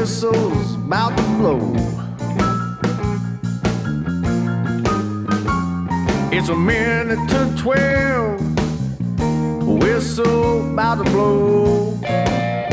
whistle's about to blow. It's a minute to 12, whistle about to blow.